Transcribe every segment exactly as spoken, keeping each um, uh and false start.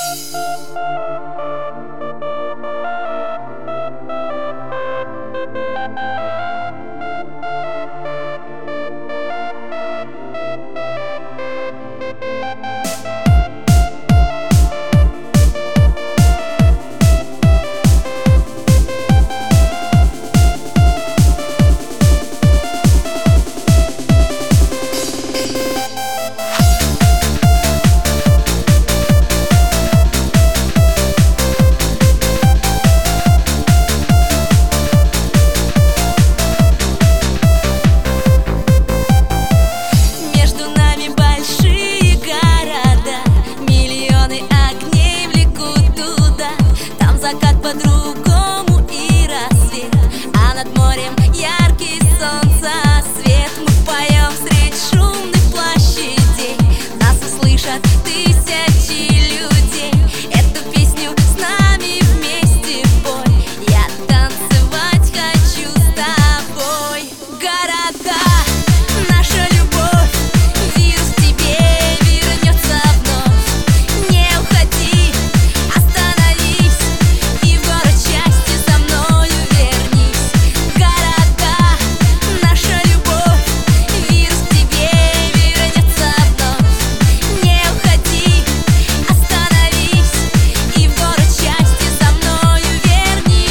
По-другому и рассвет, а над морем яркий солнца свет. Мы поем средь шумных площадей, нас услышат тысячи людей. Эту песню с нами вместе пой, я танцевать хочу с тобой. Города, наша любовь, вирус в тебе вернется вновь. Не уходи, остановись, и в город счастья со мною вернись. Города, наша любовь, вирус в тебе вернется вновь. Не уходи, остановись, и в город счастья со мною вернись.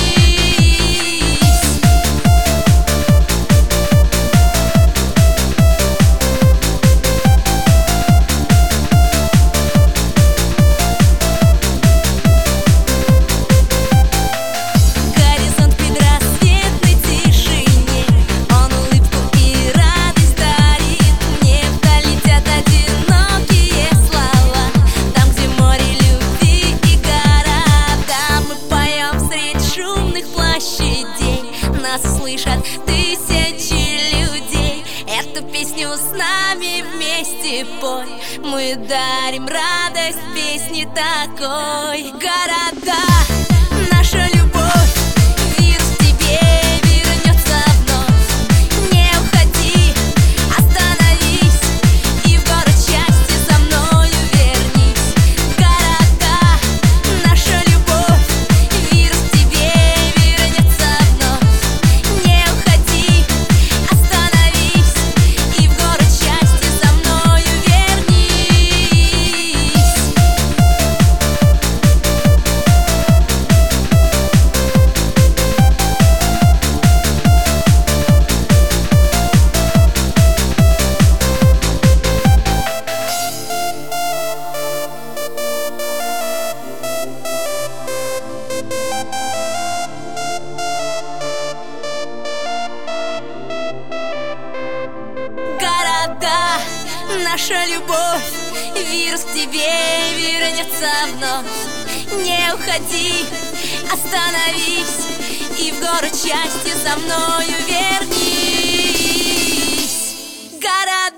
Горизонт в предрассветной тишине, он улыбку и радость дарит мне. Вдаль летят одинокие слова, там, где море любви и города. Мы поем средь шумных площадей, нас услышат тысячи людей. Эту песню с нами вместе пой, мы дарим радость песни такой. Города, наша любовь, вирус в тебе вернется вновь. Не уходи, остановись, и в город счастья со мною вернись. Города, наша любовь, вирус в тебе вернется вновь. Не уходи, остановись, и в город счастья со мною вернись. Города, наша любовь, вирус к тебе вернется вновь. Не уходи, остановись, и в город счастья со мною вернись. Города,